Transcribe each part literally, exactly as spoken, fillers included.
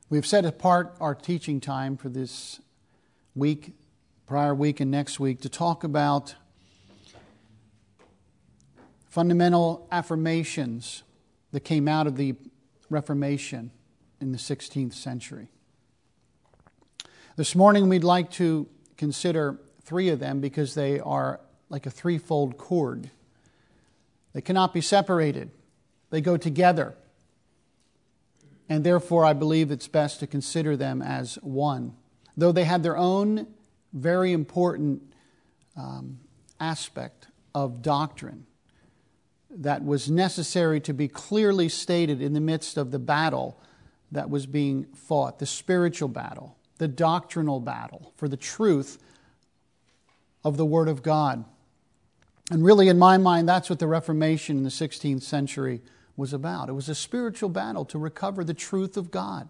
We've set apart our teaching time for this week, prior week and next week, to talk about fundamental affirmations that came out of the Reformation in the sixteenth century. This morning we'd like to consider three of them because they are like a threefold cord. They cannot be separated. They go together. And therefore, I believe it's best to consider them as one. Though they had their own very important um, aspect of doctrine that was necessary to be clearly stated in the midst of the battle that was being fought, the spiritual battle, the doctrinal battle for the truth of the Word of God. And really, in my mind, that's what the Reformation in the sixteenth century was about. It was a spiritual battle to recover the truth of God.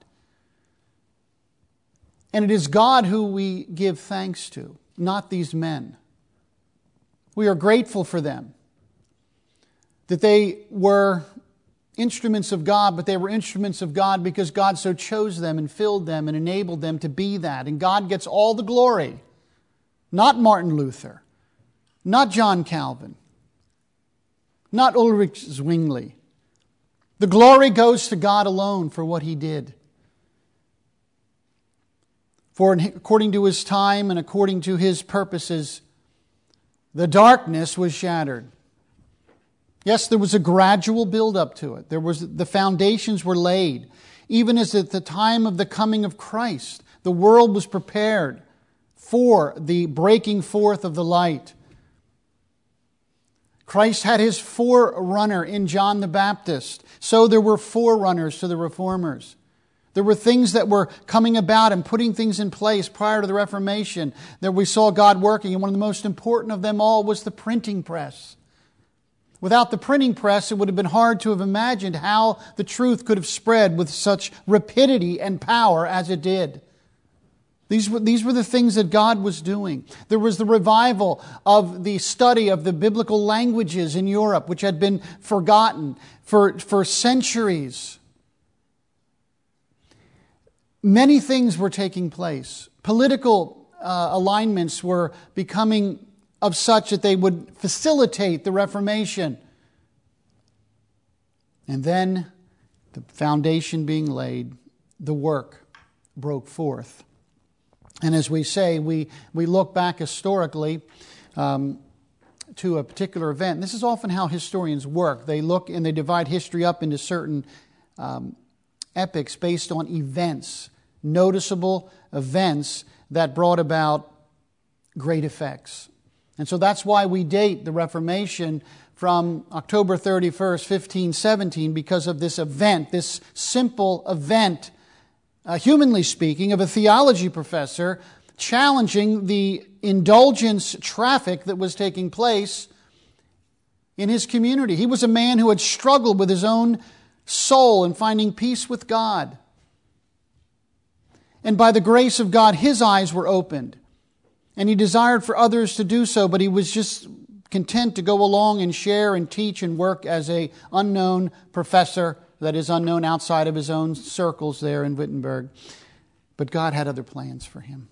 And it is God who we give thanks to, not these men. We are grateful for them, that they were instruments of God, but they were instruments of God because God so chose them and filled them and enabled them to be that. And God gets all the glory, not Martin Luther, not John Calvin, not Ulrich Zwingli. The glory goes to God alone for what He did. For according to His time and according to His purposes, the darkness was shattered. Yes, there was a gradual build-up to it. There was the foundations were laid. Even as at the time of the coming of Christ, the world was prepared for the breaking forth of the light. Christ had His forerunner in John the Baptist. So there were forerunners to the reformers. There were things that were coming about and putting things in place prior to the Reformation that we saw God working. And one of the most important of them all was the printing press. Without the printing press, it would have been hard to have imagined how the truth could have spread with such rapidity and power as it did. These were, these were the things that God was doing. There was the revival of the study of the biblical languages in Europe, which had been forgotten for, for centuries. Many things were taking place. Political uh, alignments were becoming of such that they would facilitate the Reformation. And then, the foundation being laid, the work broke forth. And as we say, we, we look back historically um, to a particular event. This is often how historians work. They look and they divide history up into certain um, epochs based on events, noticeable events that brought about great effects. And so that's why we date the Reformation from October thirty-first, fifteen seventeen, because of this event, this simple event, Uh, humanly speaking, of a theology professor challenging the indulgence traffic that was taking place in his community. He was a man who had struggled with his own soul and finding peace with God. And by the grace of God, his eyes were opened. And he desired for others to do so, but he was just content to go along and share and teach and work as an unknown professor that is unknown outside of his own circles there in Wittenberg. But God had other plans for him.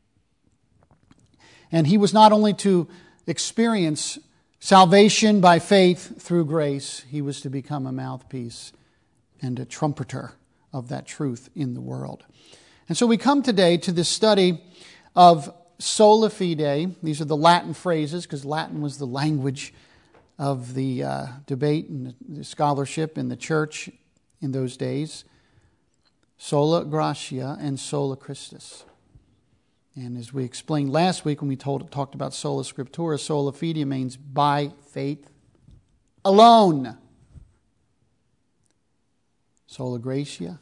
And he was not only to experience salvation by faith through grace, he was to become a mouthpiece and a trumpeter of that truth in the world. And so we come today to this study of sola fide. These are the Latin phrases, because Latin was the language of the uh, debate and the scholarship in the church in those days. Sola gratia and sola Christus. And as we explained last week when we told, talked about sola scriptura, sola fide means by faith alone. Sola gratia,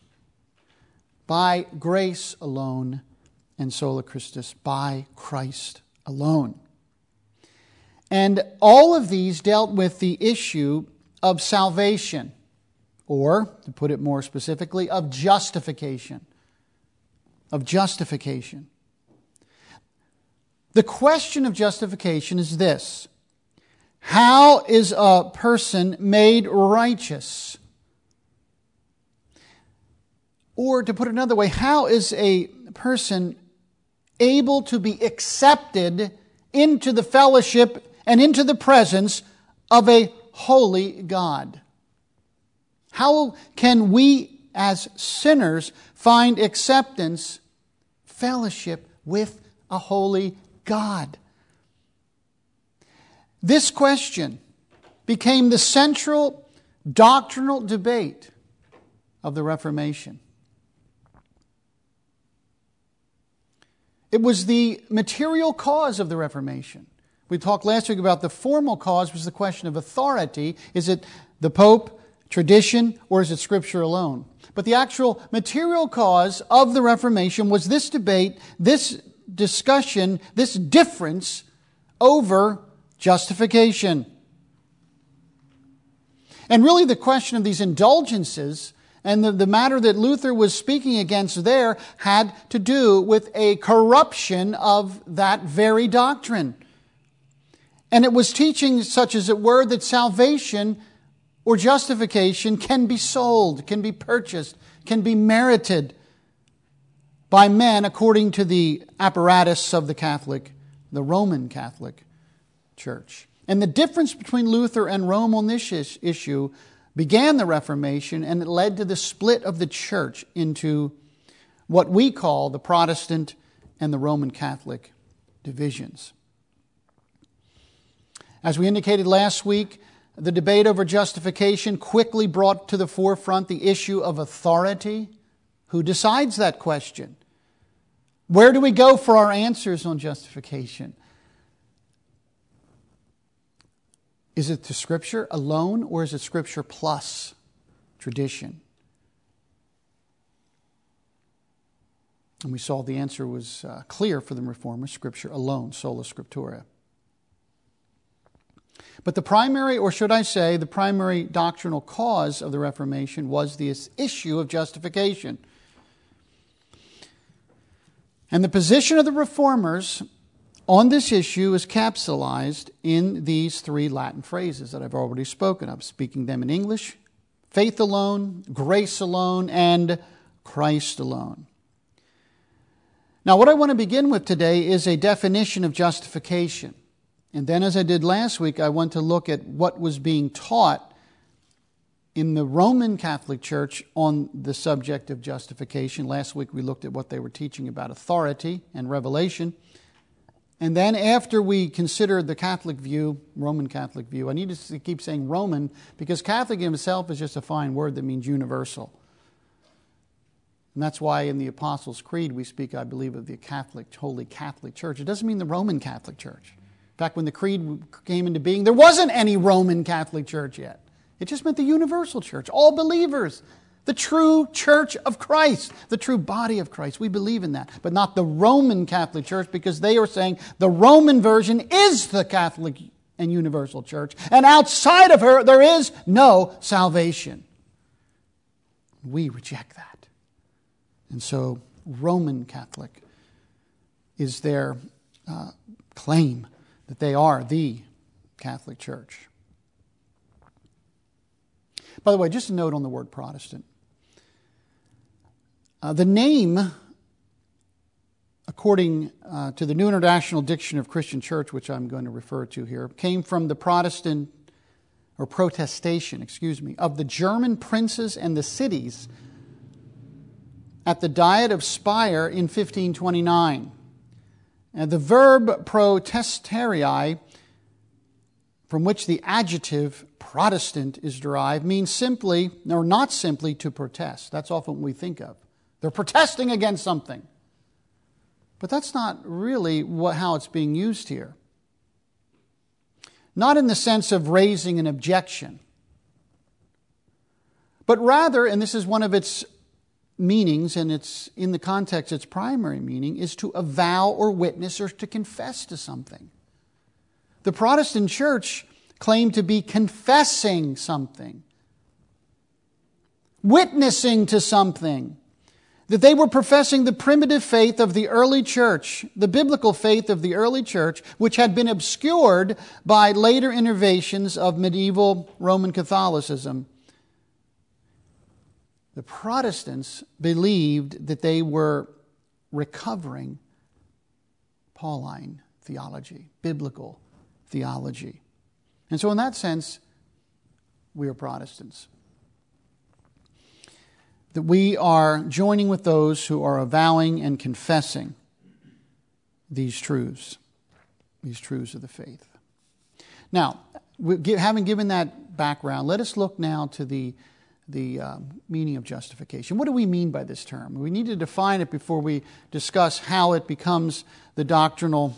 by grace alone, and sola Christus, by Christ alone. And all of these dealt with the issue of salvation, or, to put it more specifically, of justification. Of justification. The question of justification is this: how is a person made righteous? Or to put it another way, how is a person able to be accepted into the fellowship and into the presence of a holy God? How can we as sinners find acceptance, fellowship with a holy God? This question became the central doctrinal debate of the Reformation. It was the material cause of the Reformation. We talked last week about the formal cause was the question of authority. Is it the Pope, tradition, or is it Scripture alone? But the actual material cause of the Reformation was this debate, this discussion, this difference over justification. And really the question of these indulgences and the, the matter that Luther was speaking against there had to do with a corruption of that very doctrine. And it was teaching such as it were that salvation or justification can be sold, can be purchased, can be merited by men according to the apparatus of the Catholic, the Roman Catholic Church. And the difference between Luther and Rome on this issue began the Reformation, and it led to the split of the church into what we call the Protestant and the Roman Catholic divisions. As we indicated last week, the debate over justification quickly brought to the forefront the issue of authority. Who decides that question? Where do we go for our answers on justification? Is it to Scripture alone, or is it Scripture plus tradition? And we saw the answer was uh, clear for the Reformers, Scripture alone, sola scriptura. But the primary, or should I say, the primary doctrinal cause of the Reformation was this issue of justification. And the position of the Reformers on this issue is capsulized in these three Latin phrases that I've already spoken of, speaking them in English: faith alone, grace alone, and Christ alone. Now, what I want to begin with today is a definition of justification. And then, as I did last week, I want to look at what was being taught in the Roman Catholic Church on the subject of justification. Last week, we looked at what they were teaching about authority and revelation. And then after we considered the Catholic view, Roman Catholic view, I need to keep saying Roman because Catholic in itself is just a fine word that means universal. And that's why in the Apostles' Creed we speak, I believe, of the Catholic, Holy Catholic Church. It doesn't mean the Roman Catholic Church. In fact, when the Creed came into being, there wasn't any Roman Catholic Church yet. It just meant the universal church, all believers. The true church of Christ, the true body of Christ. We believe in that, but not the Roman Catholic Church, because they are saying the Roman version is the Catholic and universal church, and outside of her there is no salvation. We reject that. And so Roman Catholic is their uh, claim that they are the Catholic Church. By the way, just a note on the word Protestant. Uh, the name, according uh, to the New International Dictionary of Christian Church, which I'm going to refer to here, came from the Protestant, or protestation, excuse me, of the German princes and the cities at the Diet of Speyer in fifteen twenty-nine. And the verb protestarii, from which the adjective Protestant is derived, means simply, or not simply, to protest. That's often what we think of. They're protesting against something. But that's not really what, how it's being used here. Not in the sense of raising an objection, but rather, and this is one of its meanings, and it's in the context, its primary meaning, is to avow or witness or to confess to something. The Protestant church claimed to be confessing something, witnessing to something, that they were professing the primitive faith of the early church, the biblical faith of the early church, which had been obscured by later innovations of medieval Roman Catholicism. The Protestants believed that they were recovering Pauline theology, biblical theology. And so in that sense, we are Protestants. That we are joining with those who are avowing and confessing these truths, these truths of the faith. Now, having given that background, let us look now to the, the uh, meaning of justification. What do we mean by this term? We need to define it before we discuss how it becomes the doctrinal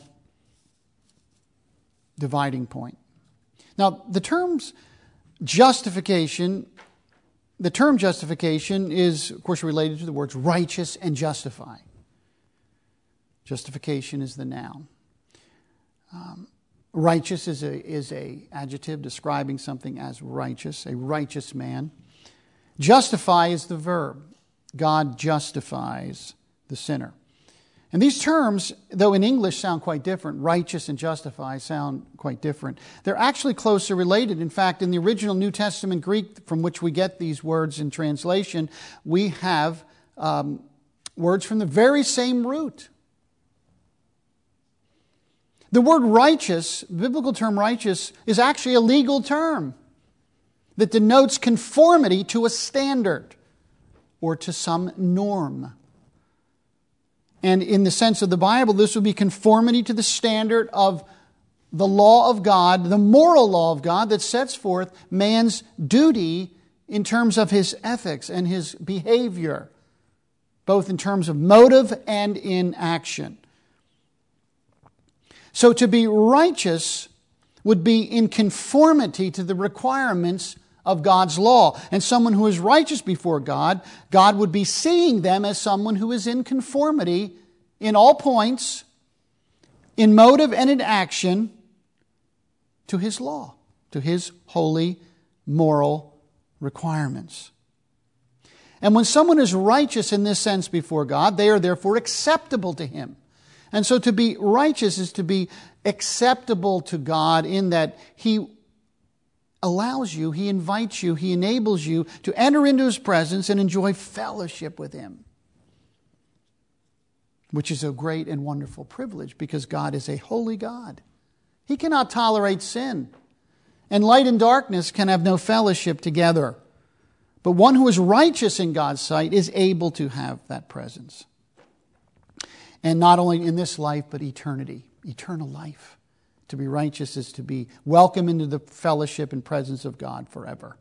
dividing point. Now, the terms justification, the term justification is, of course, related to the words righteous and justify. Justification is the noun. Um, righteous is a is a adjective describing something as righteous, a righteous man. Justify is the verb. God justifies the sinner. And these terms, though in English sound quite different, righteous and justify sound quite different, they're actually closely related. In fact, in the original New Testament Greek from which we get these words in translation, we have um, words from the very same root. The word righteous, the biblical term righteous, is actually a legal term that denotes conformity to a standard or to some norm. And in the sense of the Bible, this would be conformity to the standard of the law of God, the moral law of God that sets forth man's duty in terms of his ethics and his behavior, both in terms of motive and in action. So to be righteous would be in conformity to the requirements of God's law. And someone who is righteous before God, God would be seeing them as someone who is in conformity in all points, in motive and in action, to His law, to His holy moral requirements. And when someone is righteous in this sense before God, they are therefore acceptable to Him. And so to be righteous is to be acceptable to God in that He allows you, He invites you, He enables you to enter into His presence and enjoy fellowship with Him. Which is a great and wonderful privilege because God is a holy God. He cannot tolerate sin. And light and darkness can have no fellowship together. But one who is righteous in God's sight is able to have that presence. And not only in this life, but eternity, eternal life. To be righteous is to be welcome into the fellowship and presence of God forever.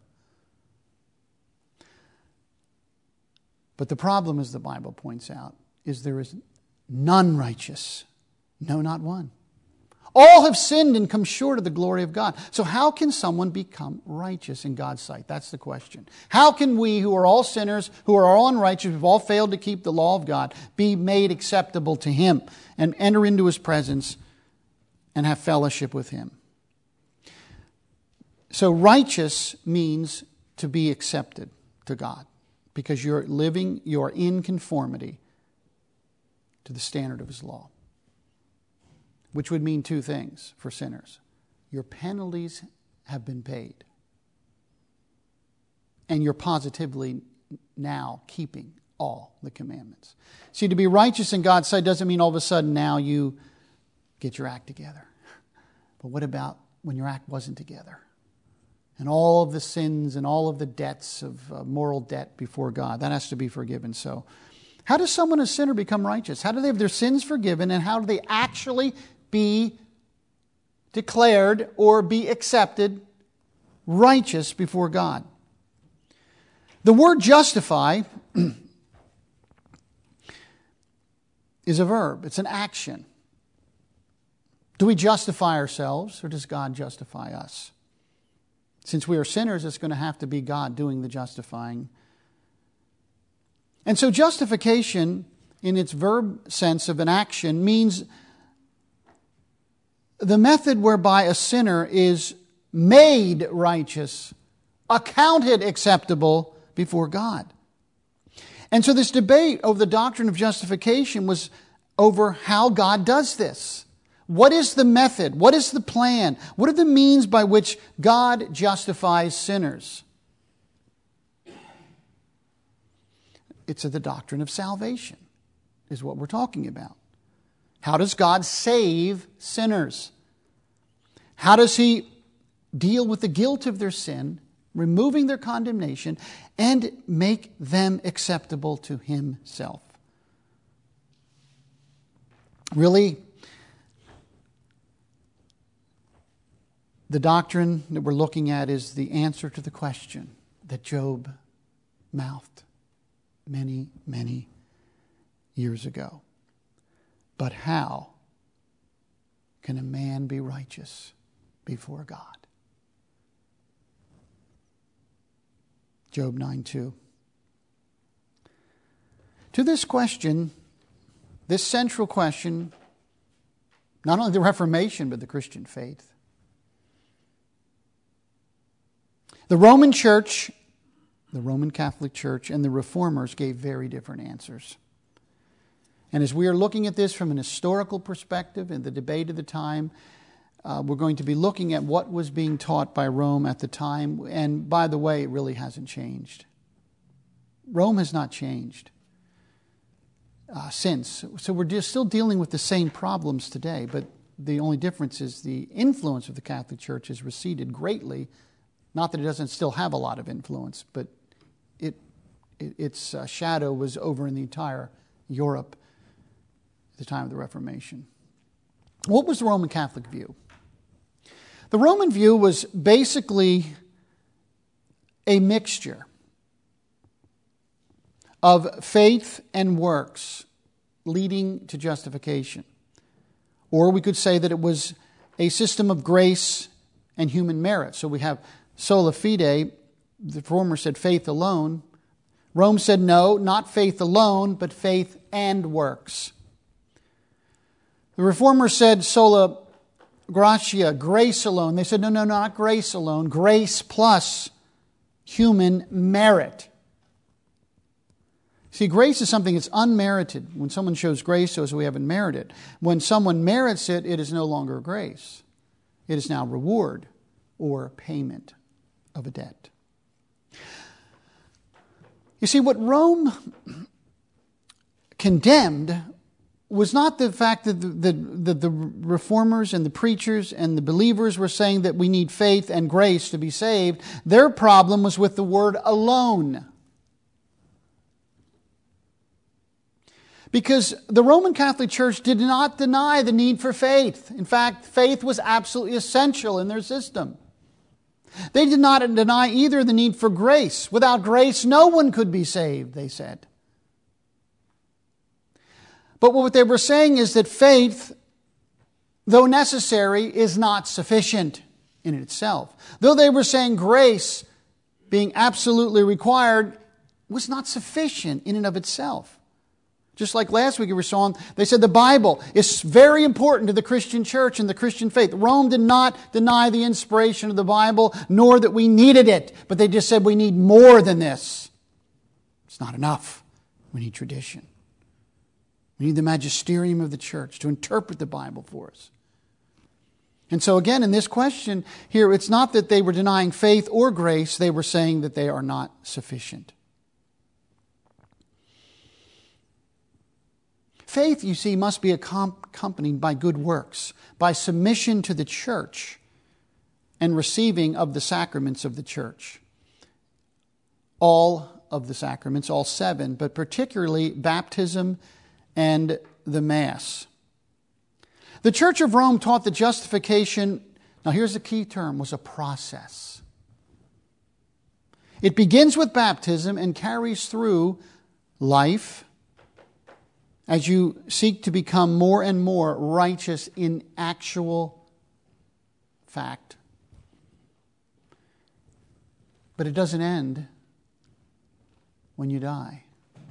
But the problem, as the Bible points out, is there is none righteous. No, not one. All have sinned and come short of the glory of God. So how can someone become righteous in God's sight? That's the question. How can we, who are all sinners, who are all unrighteous, who have all failed to keep the law of God, be made acceptable to Him and enter into His presence and have fellowship with Him? So righteous means to be accepted to God because you're living, you're in conformity to the standard of His law. Which would mean two things for sinners. Your penalties have been paid. And you're positively now keeping all the commandments. See, to be righteous in God's sight doesn't mean all of a sudden now you get your act together. But what about when your act wasn't together? And all of the sins and all of the debts of uh, moral debt before God, that has to be forgiven. So how does someone, a sinner, become righteous? How do they have their sins forgiven and how do they actually be declared or be accepted righteous before God? The word justify is a verb. It's an action. Do we justify ourselves or does God justify us? Since we are sinners, it's going to have to be God doing the justifying. And so justification, in its verb sense of an action, means the method whereby a sinner is made righteous, accounted acceptable before God. And so this debate over the doctrine of justification was over how God does this. What is the method? What is the plan? What are the means by which God justifies sinners? it's the doctrine of salvation, is what we're talking about. How does God save sinners? How does He deal with the guilt of their sin, removing their condemnation, and make them acceptable to Himself? Really, the doctrine that we're looking at is the answer to the question that Job mouthed many, many years ago. But how can a man be righteous before God? Job nine two. To this question, this central question, not only the Reformation, but the Christian faith, the Roman Church, the Roman Catholic Church, and the Reformers gave very different answers. And as we are looking at this from an historical perspective in the debate of the time, uh, we're going to be looking at what was being taught by Rome at the time. And by the way, it really hasn't changed. Rome has not changed uh, since. So we're just still dealing with the same problems today, but the only difference is the influence of the Catholic Church has receded greatly. Not that it doesn't still have a lot of influence, but it, it its uh, shadow was over in the entire Europe at the time of the Reformation. What was the Roman Catholic view? The Roman view was basically a mixture of faith and works leading to justification. Or we could say that it was a system of grace and human merit. So we have sola fide, the former said faith alone. Rome said no, not faith alone, but faith and works. The Reformer said sola gratia, grace alone. They said no, no, not grace alone, grace plus human merit. See, grace is something that's unmerited. When someone shows grace, so as we haven't merited. When someone merits it, it is no longer grace. It is now reward or payment of a debt. You see, what Rome condemned was not the fact that the, the, the, the reformers and the preachers and the believers were saying that we need faith and grace to be saved. Their problem was with the word alone. Because the Roman Catholic Church did not deny the need for faith. In fact, faith was absolutely essential in their system. They did not deny either the need for grace. Without grace, no one could be saved, they said. But what they were saying is that faith, though necessary, is not sufficient in itself. Though they were saying grace, being absolutely required, was not sufficient in and of itself. Just like last week we saw, they said the Bible is very important to the Christian church and the Christian faith. Rome did not deny the inspiration of the Bible, nor that we needed it. But they just said we need more than this. It's not enough. We need tradition. We need the magisterium of the church to interpret the Bible for us. And so again, in this question here, it's not that they were denying faith or grace. They were saying that they are not sufficient. Faith, you see, must be accompanied by good works, by submission to the church and receiving of the sacraments of the church. All of the sacraments, all seven, but particularly baptism and the Mass. The Church of Rome taught that justification, now here's the key term, was a process. It begins with baptism and carries through life as you seek to become more and more righteous in actual fact. But it doesn't end when you die.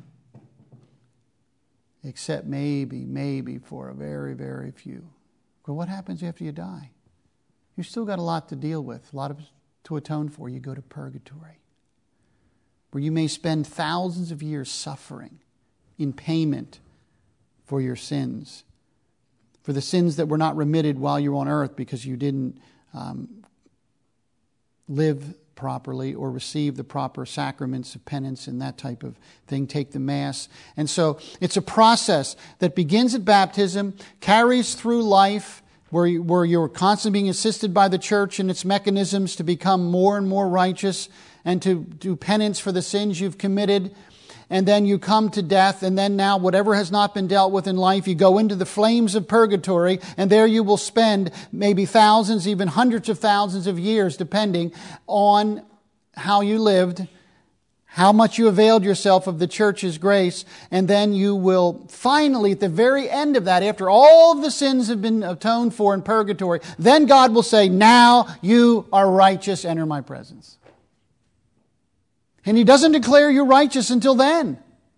Except maybe, maybe for a very, very few. But what happens after you die? You've still got a lot to deal with, a lot of, to atone for. You go to purgatory, where you may spend thousands of years suffering in payment for your sins, for the sins that were not remitted while you were on earth because you didn't um, live properly or receive the proper sacraments of penance and that type of thing, take the Mass. And so it's a process that begins at baptism, carries through life, where, you, where you're constantly being assisted by the church and its mechanisms to become more and more righteous and to do penance for the sins you've committed. And then you come to death, and then now whatever has not been dealt with in life, you go into the flames of purgatory, and there you will spend maybe thousands, even hundreds of thousands of years, depending on how you lived, how much you availed yourself of the church's grace, and then you will finally, at the very end of that, after all of the sins have been atoned for in purgatory, then God will say, now you are righteous, enter my presence. And He doesn't declare you righteous until then.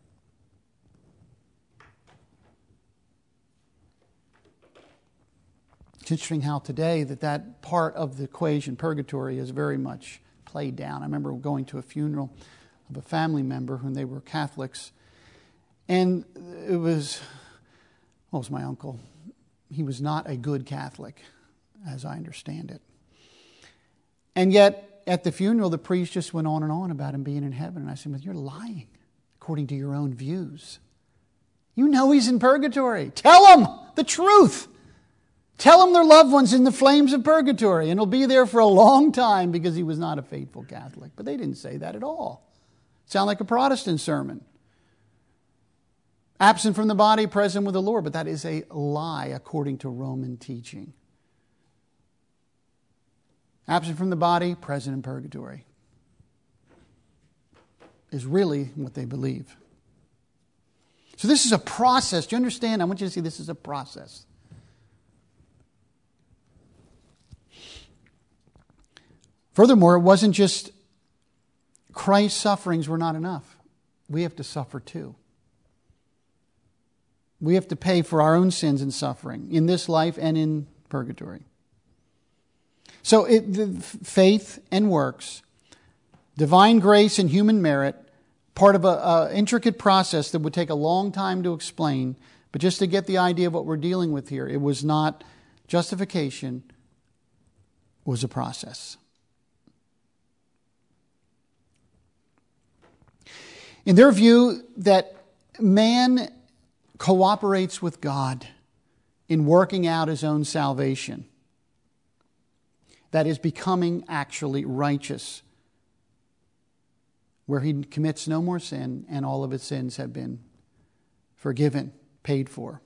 It's interesting how today that that part of the equation, purgatory, is very much played down. I remember going to a funeral of a family member when they were Catholics. And it was, what was my uncle? He was not a good Catholic, as I understand it. And yet, at the funeral, the priest just went on and on about him being in heaven. And I said, well, you're lying according to your own views. You know he's in purgatory. Tell them the truth. Tell them their loved one's in the flames of purgatory. And he'll be there for a long time because he was not a faithful Catholic. But they didn't say that at all. Sound like a Protestant sermon. Absent from the body, present with the Lord. But that is a lie according to Roman teaching. Absent from the body, present in purgatory, is really what they believe. So this is a process. Do you understand? I want you to see this is a process. Furthermore, it wasn't just Christ's sufferings were not enough. We have to suffer too. We have to pay for our own sins and suffering in this life and in purgatory. So it, the faith and works, divine grace and human merit, part of an intricate process that would take a long time to explain, but just to get the idea of what we're dealing with here, it was not justification, it was a process. In their view, that man cooperates with God in working out his own salvation. That is becoming actually righteous, where he commits no more sin and all of his sins have been forgiven, paid for.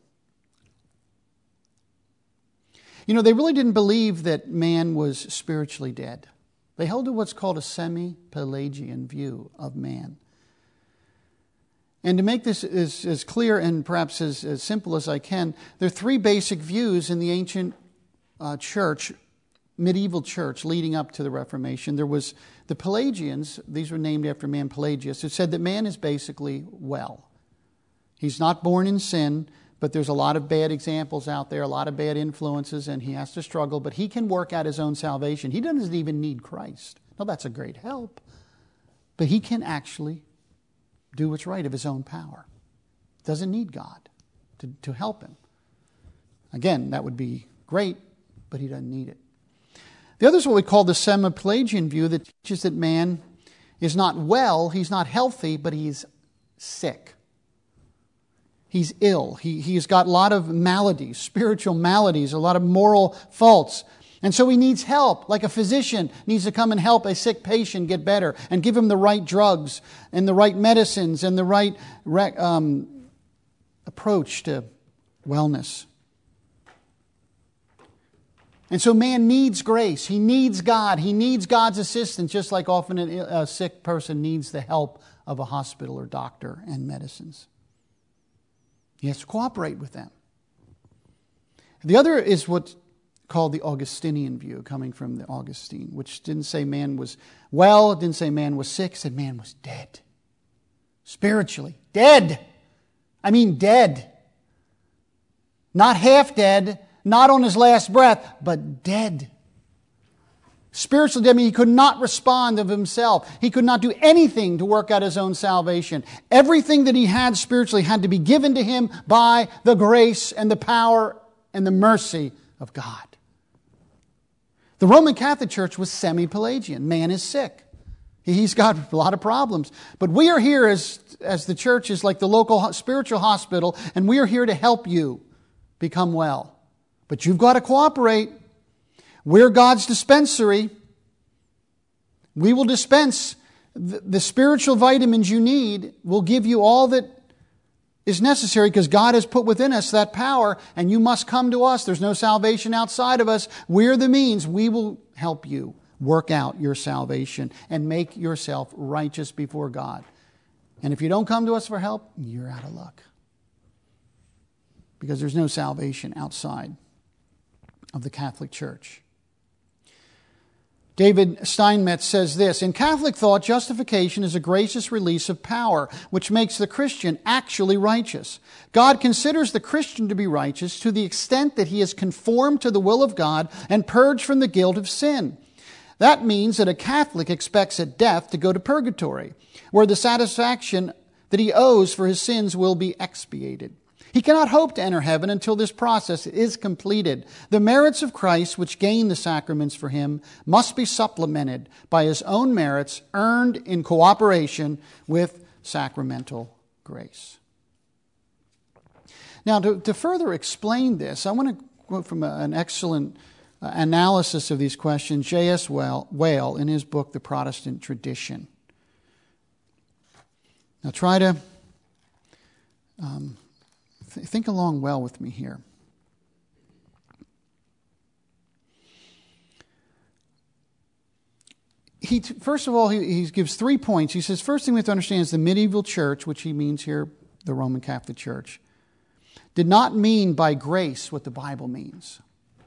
You know, they really didn't believe that man was spiritually dead. They held to what's called a semi-Pelagian view of man. And to make this as, as clear and perhaps as, as simple as I can, there are three basic views in the ancient uh, church, medieval church leading up to the Reformation. There was the Pelagians, these were named after man Pelagius, who said that man is basically well. He's not born in sin, but there's a lot of bad examples out there, a lot of bad influences, and he has to struggle, but he can work out his own salvation. He doesn't even need Christ. Now, that's a great help, but he can actually do what's right of his own power. Doesn't need God to, to help him. Again, that would be great, but he doesn't need it. The other is what we call the semi-Pelagian view that teaches that man is not well, he's not healthy, but he's sick. He's ill. He, he's got a lot of maladies, spiritual maladies, a lot of moral faults. And so he needs help, like a physician needs to come and help a sick patient get better and give him the right drugs and the right medicines and the right um, approach to wellness. And so man needs grace. He needs God. He needs God's assistance, just like often a, a sick person needs the help of a hospital or doctor and medicines. He has to cooperate with them. The other is what's called the Augustinian view, coming from the Augustine, which didn't say man was well, it didn't say man was sick, it said man was dead. Spiritually. Dead. I mean dead. Not half dead, not on his last breath, but dead. Spiritually dead, I mean he could not respond of himself. He could not do anything to work out his own salvation. Everything that he had spiritually had to be given to him by the grace and the power and the mercy of God. The Roman Catholic Church was semi-Pelagian. Man is sick. He's got a lot of problems. But we are here as, as the church is like the local spiritual hospital, and we are here to help you become well. But you've got to cooperate. We're God's dispensary. We will dispense the, the spiritual vitamins you need. We'll give you all that is necessary because God has put within us that power, and you must come to us. There's no salvation outside of us. We're the means. We will help you work out your salvation and make yourself righteous before God. And if you don't come to us for help, you're out of luck. Because there's no salvation outside of the Catholic Church. David Steinmetz says this, in Catholic thought, justification is a gracious release of power, which makes the Christian actually righteous. God considers the Christian to be righteous to the extent that he is conformed to the will of God and purged from the guilt of sin. That means that a Catholic expects at death to go to purgatory, where the satisfaction that he owes for his sins will be expiated. He cannot hope to enter heaven until this process is completed. The merits of Christ, which gain the sacraments for him, must be supplemented by his own merits earned in cooperation with sacramental grace. Now, to, to further explain this, I want to quote from a, an excellent uh, analysis of these questions, J S Whale, in his book, The Protestant Tradition. Now, try to... Um, Think along well with me here. He, first of all, he, he gives three points. He says, first thing we have to understand is the medieval church, which he means here, the Roman Catholic Church, did not mean by grace what the Bible means.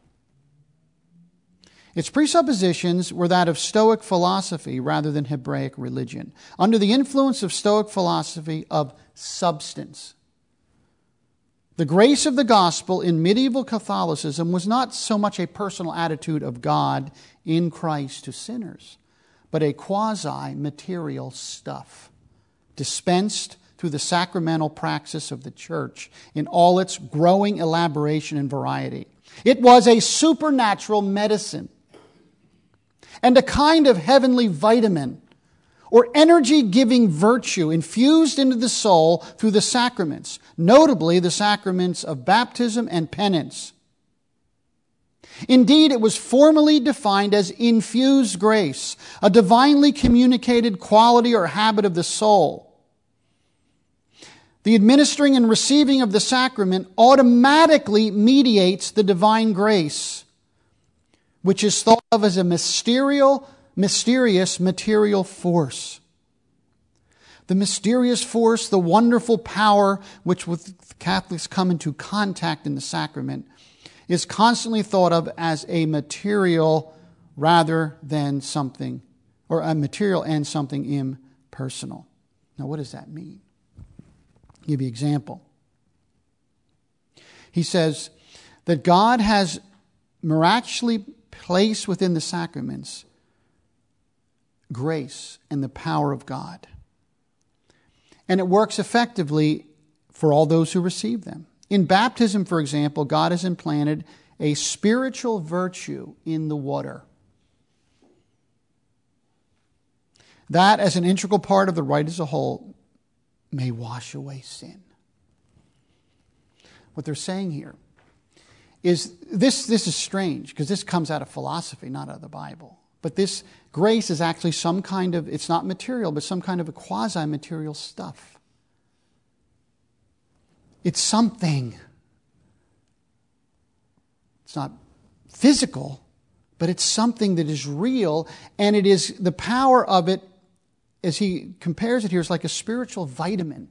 Its presuppositions were that of Stoic philosophy rather than Hebraic religion, under the influence of Stoic philosophy of substance. The grace of the gospel in medieval Catholicism was not so much a personal attitude of God in Christ to sinners, but a quasi-material stuff dispensed through the sacramental praxis of the church in all its growing elaboration and variety. It was a supernatural medicine and a kind of heavenly vitamin or energy-giving virtue infused into the soul through the sacraments, notably the sacraments of baptism and penance. Indeed, it was formally defined as infused grace, a divinely communicated quality or habit of the soul. The administering and receiving of the sacrament automatically mediates the divine grace, which is thought of as a mysterious mysterious material force. The mysterious force, the wonderful power which with Catholics come into contact in the sacrament is constantly thought of as a material rather than something, or a material and something impersonal. Now what does that mean? I'll give you an example. He says that God has miraculously placed within the sacraments grace and the power of God. And it works effectively for all those who receive them. In baptism, for example, God has implanted a spiritual virtue in the water. That, as an integral part of the rite as a whole, may wash away sin. What they're saying here is, this, this is strange, because this comes out of philosophy, not out of the Bible. But this grace is actually some kind of, it's not material, but some kind of a quasi-material stuff. It's something. It's not physical, but it's something that is real, and it is, the power of it, as he compares it here, is like a spiritual vitamin.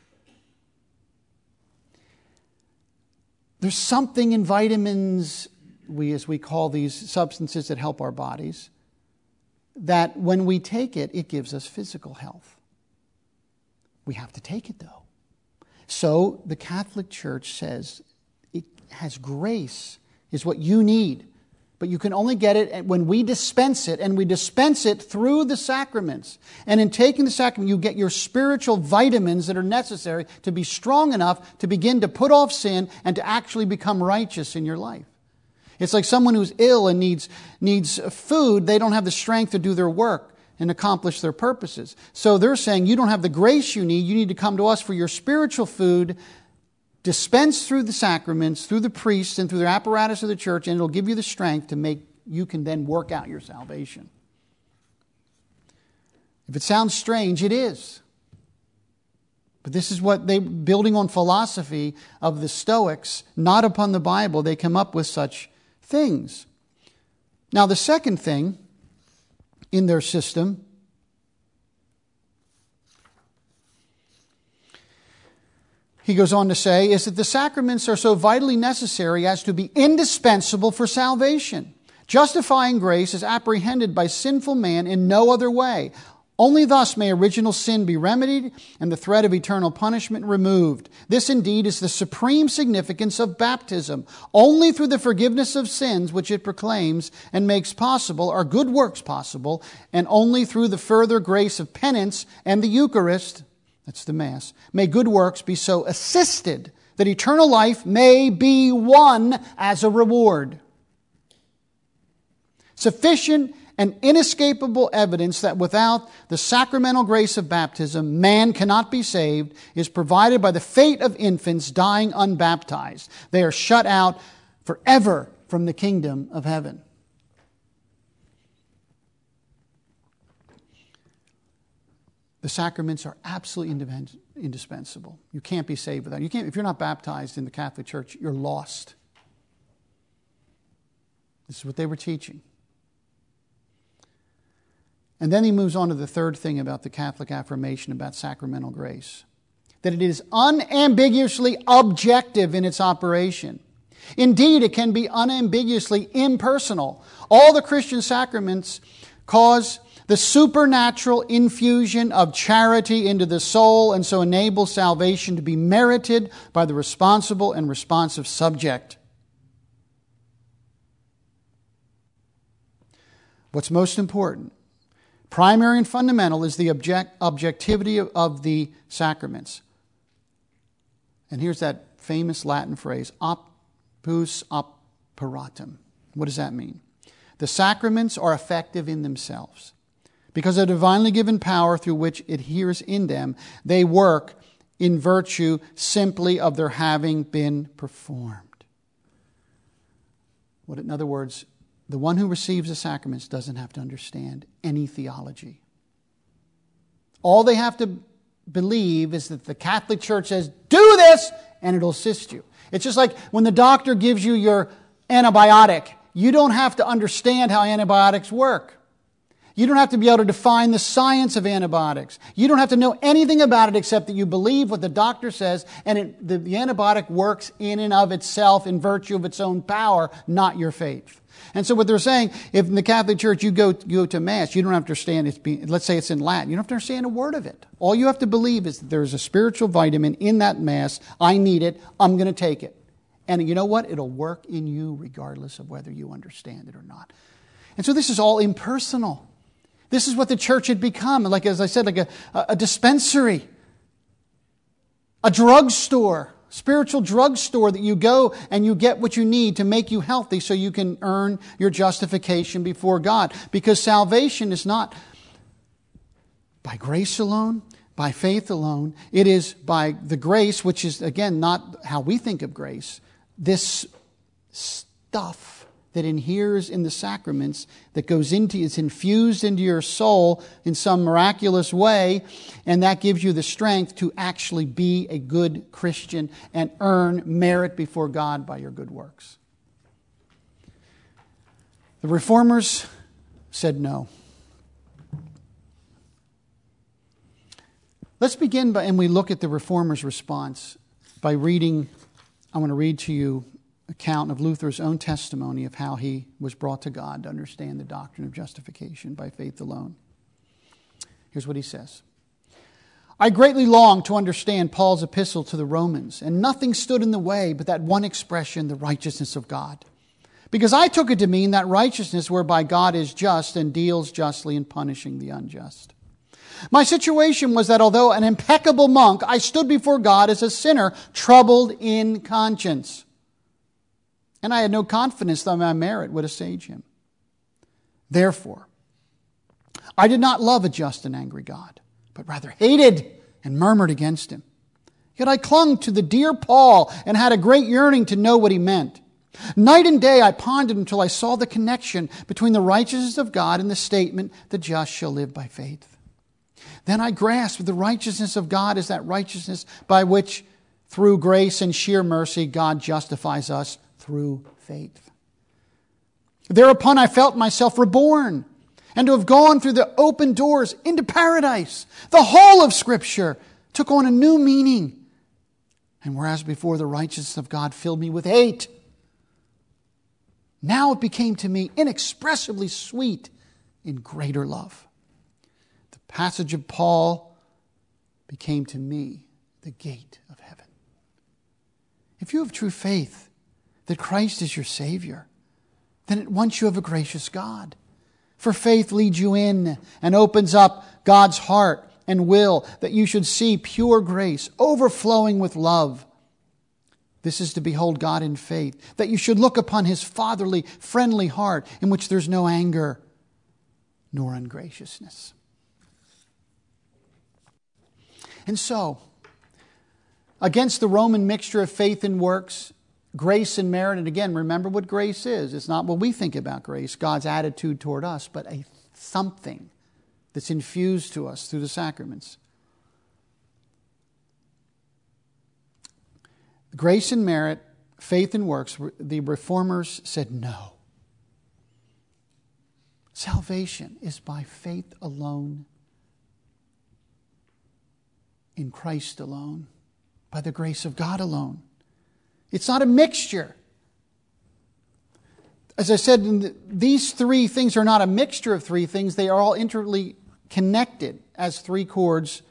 There's something in vitamins, we as we call these substances that help our bodies, that when we take it, it gives us physical health. We have to take it, though. So the Catholic Church says it has grace, is what you need. But you can only get it when we dispense it, and we dispense it through the sacraments. And in taking the sacrament, you get your spiritual vitamins that are necessary to be strong enough to begin to put off sin and to actually become righteous in your life. It's like someone who's ill and needs, needs food. They don't have the strength to do their work and accomplish their purposes. So they're saying, you don't have the grace you need. You need to come to us for your spiritual food, dispensed through the sacraments, through the priests, and through the apparatus of the church, and it'll give you the strength to make, you can then work out your salvation. If it sounds strange, it is. But this is what they, building on philosophy of the Stoics, not upon the Bible, they come up with such things. Now, the second thing in their system he goes on to say, is that the sacraments are so vitally necessary as to be indispensable for salvation. Justifying grace is apprehended by sinful man in no other way. Only thus may original sin be remedied and the threat of eternal punishment removed. This indeed is the supreme significance of baptism. Only through the forgiveness of sins which it proclaims and makes possible are good works possible, and only through the further grace of penance and the Eucharist, that's the Mass, may good works be so assisted that eternal life may be won as a reward. Sufficient and inescapable evidence that without the sacramental grace of baptism, man cannot be saved is provided by the fate of infants dying unbaptized. They are shut out forever from the kingdom of heaven. The sacraments are absolutely indispensable. You can't be saved without. You can't. If you're not baptized in the Catholic Church, you're lost. This is what they were teaching. And then he moves on to the third thing about the Catholic affirmation about sacramental grace. That it is unambiguously objective in its operation. Indeed, it can be unambiguously impersonal. All the Christian sacraments cause the supernatural infusion of charity into the soul and so enable salvation to be merited by the responsible and responsive subject. What's most important, primary and fundamental, is the object, objectivity of, of the sacraments. And here's that famous Latin phrase, opus operatum. What does that mean? The sacraments are effective in themselves. Because of divinely given power through which it adheres in them, they work in virtue simply of their having been performed. What, in other words, the one who receives the sacraments doesn't have to understand any theology. All they have to believe is that the Catholic Church says, do this, and it'll assist you. It's just like when the doctor gives you your antibiotic. You don't have to understand how antibiotics work. You don't have to be able to define the science of antibiotics. You don't have to know anything about it except that you believe what the doctor says, and it, the, the antibiotic works in and of itself in virtue of its own power, not your faith. And so what they're saying, if in the Catholic Church you go, you go to Mass, you don't have to understand, it's being, let's say it's in Latin, you don't have to understand a word of it. All you have to believe is that there's a spiritual vitamin in that Mass. I need it. I'm going to take it. And you know what? It'll work in you regardless of whether you understand it or not. And so this is all impersonal. This is what the church had become, like, as I said, like a, a dispensary, a drugstore, spiritual drugstore that you go and you get what you need to make you healthy so you can earn your justification before God. Because salvation is not by grace alone, by faith alone. It is by the grace, which is, again, not how we think of grace. This stuff that inheres in the sacraments, that goes into, it's infused into your soul in some miraculous way, and that gives you the strength to actually be a good Christian and earn merit before God by your good works. The Reformers said no. Let's begin by, and we look at the Reformers' response by reading, I want to read to you account of Luther's own testimony of how he was brought to God to understand the doctrine of justification by faith alone. Here's what he says. I greatly longed to understand Paul's epistle to the Romans, and nothing stood in the way but that one expression, the righteousness of God. Because I took it to mean that righteousness whereby God is just and deals justly in punishing the unjust. My situation was that although an impeccable monk, I stood before God as a sinner, troubled in conscience. and I had no confidence that my merit would assuage him. Therefore, I did not love a just and angry God, but rather hated and murmured against him. Yet I clung to the dear Paul and had a great yearning to know what he meant. Night and day I pondered until I saw the connection between the righteousness of God and the statement, the just shall live by faith. Then I grasped the righteousness of God as that righteousness by which, through grace and sheer mercy, God justifies us through faith. Thereupon I felt myself reborn, and to have gone through the open doors into paradise. The whole of Scripture took on a new meaning. And whereas before the righteousness of God filled me with hate, now it became to me inexpressibly sweet in greater love. The passage of Paul became to me the gate of heaven. If you have true faith that Christ is your Savior, then at once you have a gracious God. For faith leads you in and opens up God's heart and will that you should see pure grace overflowing with love. This is to behold God in faith, that you should look upon his fatherly, friendly heart in which there's no anger nor ungraciousness. And so, against the Roman mixture of faith and works, grace and merit, and again, remember what grace is. It's not what we think about grace, God's attitude toward us, but a something that's infused to us through the sacraments. Grace and merit, faith and works, the reformers said no. Salvation is by faith alone, in Christ alone, by the grace of God alone. It's not a mixture. As I said, these three things are not a mixture of three things. They are all intricately connected as three cords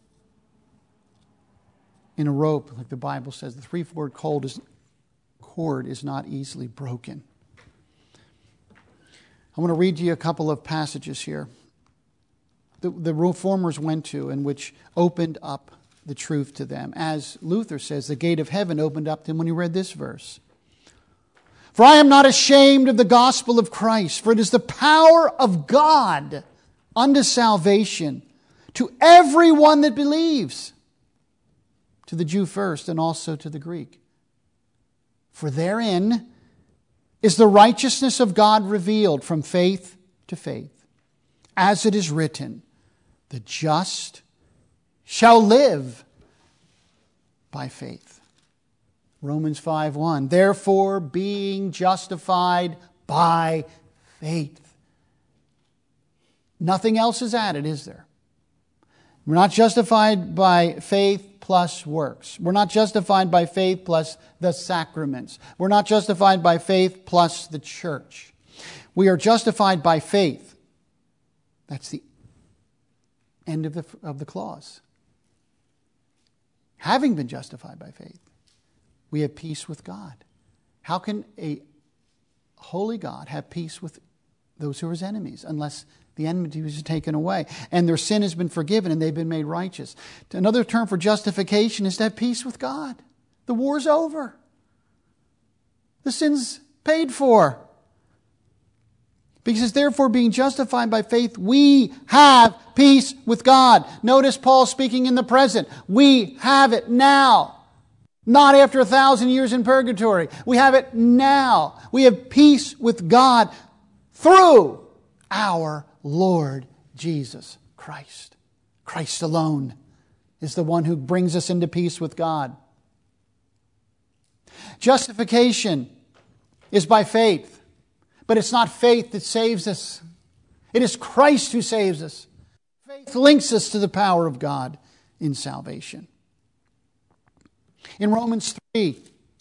in a rope, like the Bible says. The three-fold cord is, cord is not easily broken. I want to read to you a couple of passages here the, the reformers went to and which opened up the truth to them. As Luther says, the gate of heaven opened up to him when he read this verse. For I am not ashamed of the gospel of Christ, for it is the power of God unto salvation to everyone that believes, to the Jew first and also to the Greek. For therein is the righteousness of God revealed from faith to faith. As it is written, the just shall live by faith. Romans five one. Therefore, being justified by faith. Nothing else is added, is there? We're not justified by faith plus works. We're not justified by faith plus the sacraments. We're not justified by faith plus the church. We are justified by faith. That's the end of the, of the clause. Having been justified by faith, we have peace with God. How can a holy God have peace with those who are his enemies unless the enmity was taken away and their sin has been forgiven and they've been made righteous? Another term for justification is to have peace with God. The war's over. The sin's paid for. Because therefore, being justified by faith, we have peace with God. Notice Paul speaking in the present. We have it now. Not after a thousand years in purgatory. We have it now. We have peace with God through our Lord Jesus Christ. Christ alone is the one who brings us into peace with God. Justification is by faith. But it's not faith that saves us. It is Christ who saves us. Faith links us to the power of God in salvation. In Romans three,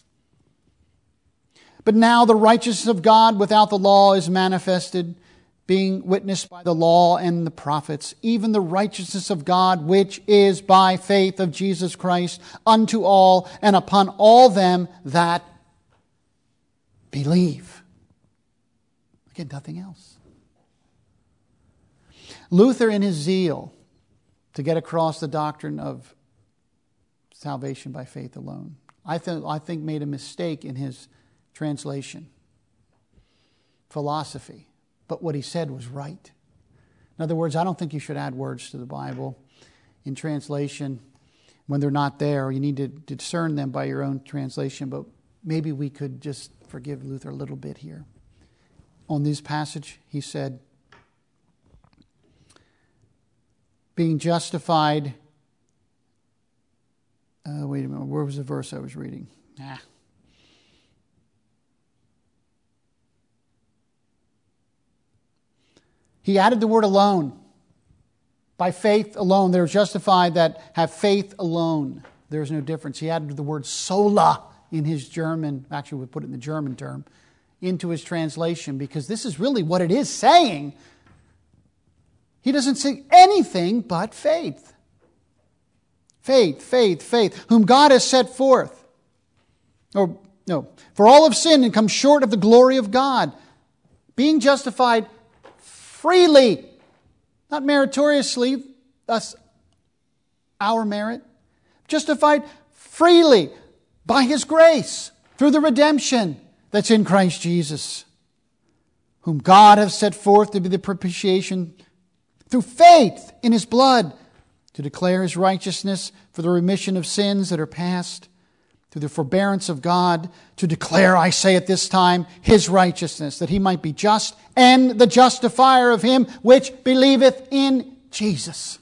but now the righteousness of God without the law is manifested, being witnessed by the law and the prophets, even the righteousness of God, which is by faith of Jesus Christ unto all and upon all them that believe. Again, nothing else. Luther, in his zeal to get across the doctrine of salvation by faith alone, I, th- I think made a mistake in his translation, philosophy. But what he said was right. In other words, I don't think you should add words to the Bible in translation when they're not there. You need to discern them by your own translation. But maybe we could just forgive Luther a little bit here. On this passage, he said, being justified. Uh, wait a minute, where was the verse I was reading? Ah. He added the word alone. By faith alone. They're justified that have faith alone. There's no difference. He added the word sola in his German, actually we put it in the German term, into his translation, because this is really what it is saying. He doesn't say anything but faith. Faith, faith, faith, whom God has set forth. Or, no, for all have sinned and come short of the glory of God, being justified freely, not meritoriously, thus our merit, justified freely by His grace through the redemption that's in Christ Jesus, whom God has set forth to be the propitiation through faith in His blood, to declare His righteousness for the remission of sins that are past, through the forbearance of God, to declare, I say at this time, His righteousness, that He might be just and the justifier of him which believeth in Jesus.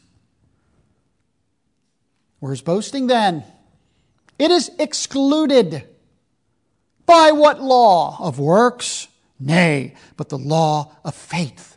Where's boasting then? It is excluded. By what law? Of works? Nay, but the law of faith.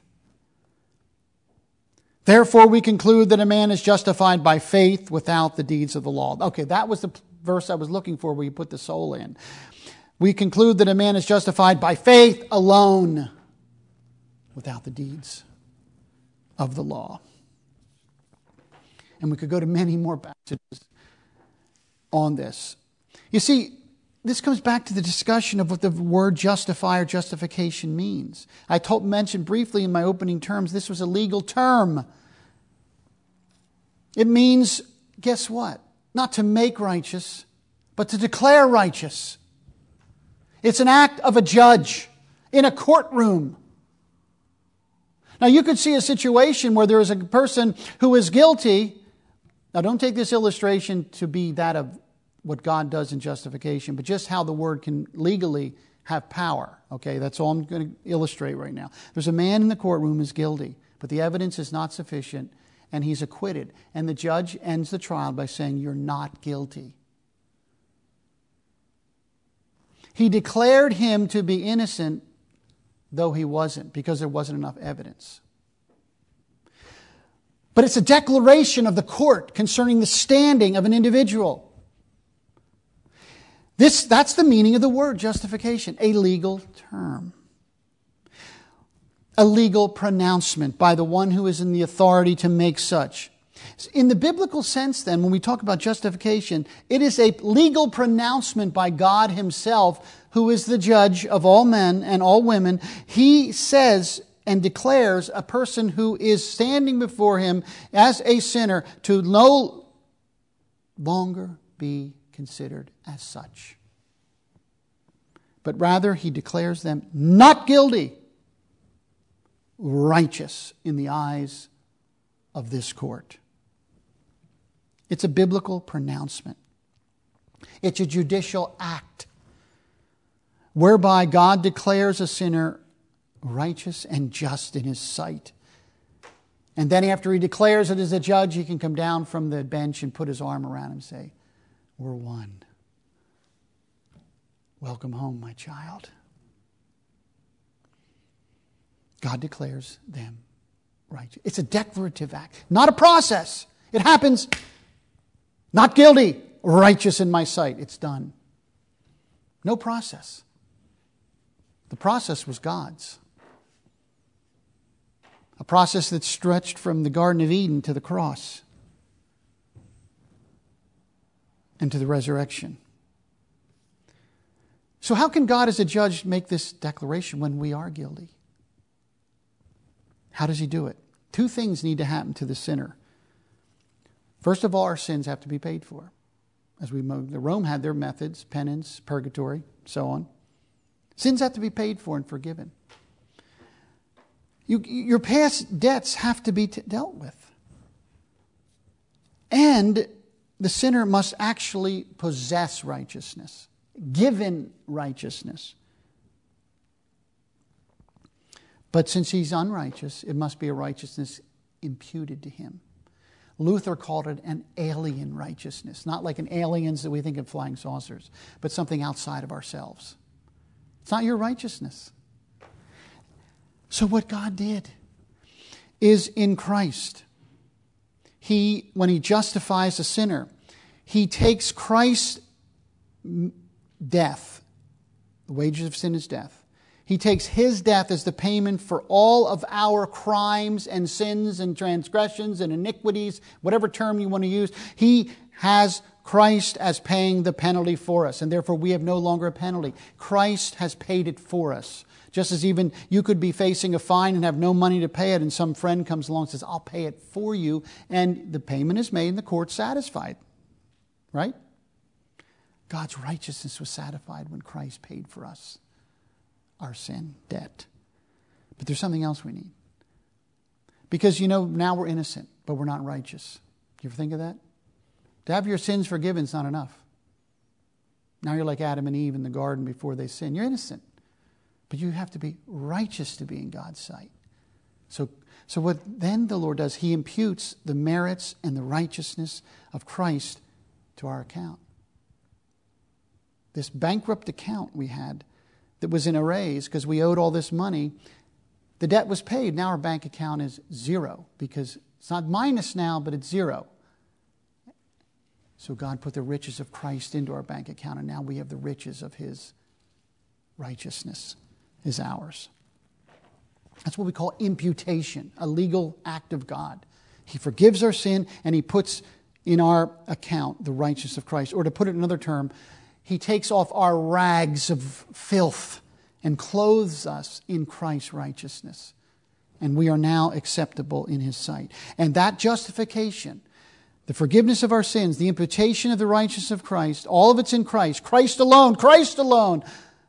Therefore we conclude that a man is justified by faith without the deeds of the law. Okay, that was the verse I was looking for where you put the soul in. We conclude that a man is justified by faith alone, without the deeds of the law. And we could go to many more passages on this. You see, this comes back to the discussion of what the word justify or justification means. I told, mentioned briefly in my opening terms, this was a legal term. It means, guess what? Not to make righteous, but to declare righteous. It's an act of a judge in a courtroom. Now you could see a situation where there is a person who is guilty. Now don't take this illustration to be that of what God does in justification, but just how the word can legally have power. Okay, that's all I'm going to illustrate right now. There's a man in the courtroom who's guilty, but the evidence is not sufficient, and he's acquitted. And the judge ends the trial by saying, you're not guilty. He declared him to be innocent, though he wasn't, because there wasn't enough evidence. But it's a declaration of the court concerning the standing of an individual. This, that's the meaning of the word justification, a legal term. A legal pronouncement by the one who is in the authority to make such. In the biblical sense, then, when we talk about justification, it is a legal pronouncement by God Himself, who is the judge of all men and all women. He says and declares a person who is standing before Him as a sinner to no longer be considered as such. But rather, He declares them not guilty, righteous in the eyes of this court. It's a biblical pronouncement. It's a judicial act whereby God declares a sinner righteous and just in His sight. And then after He declares it as a judge, He can come down from the bench and put His arm around him and say, we're one. Welcome home, my child. God declares them righteous. It's a declarative act, not a process. It happens. Not guilty, righteous in my sight. It's done. No process. The process was God's. A process that stretched from the Garden of Eden to the cross and to the resurrection. So how can God as a judge make this declaration when we are guilty? How does He do it? Two things need to happen to the sinner. First of all, our sins have to be paid for. As we moved, the Rome had their methods, penance, purgatory, so on. Sins have to be paid for and forgiven. You, your past debts have to be t- dealt with. And the sinner must actually possess righteousness, given righteousness. But since he's unrighteous, it must be a righteousness imputed to him. Luther called it an alien righteousness, not like an aliens that we think of flying saucers, but something outside of ourselves. It's not your righteousness. So what God did is in Christ, He, when He justifies a sinner, He takes Christ's death. The wages of sin is death. He takes His death as the payment for all of our crimes and sins and transgressions and iniquities, whatever term you want to use. He has Christ as paying the penalty for us, and therefore we have no longer a penalty. Christ has paid it for us. Just as even you could be facing a fine and have no money to pay it, and some friend comes along and says, I'll pay it for you, and the payment is made and the court's satisfied. Right? God's righteousness was satisfied when Christ paid for us our sin debt. But there's something else we need. Because, you know, now we're innocent, but we're not righteous. You ever think of that? To have your sins forgiven is not enough. Now you're like Adam and Eve in the garden before they sinned. You're innocent. But you have to be righteous to be in God's sight. So, so what then the Lord does, He imputes the merits and the righteousness of Christ to our account. This bankrupt account we had that was in arrears because we owed all this money, the debt was paid. Now our bank account is zero because it's not minus now, but it's zero. So God put the riches of Christ into our bank account, and now we have the riches of His righteousness is ours. That's what we call imputation, a legal act of God. He forgives our sin, and He puts in our account the righteousness of Christ. Or to put it in another term, He takes off our rags of filth and clothes us in Christ's righteousness. And we are now acceptable in His sight. And that justification, the forgiveness of our sins, the imputation of the righteousness of Christ, all of it's in Christ. Christ alone, Christ alone.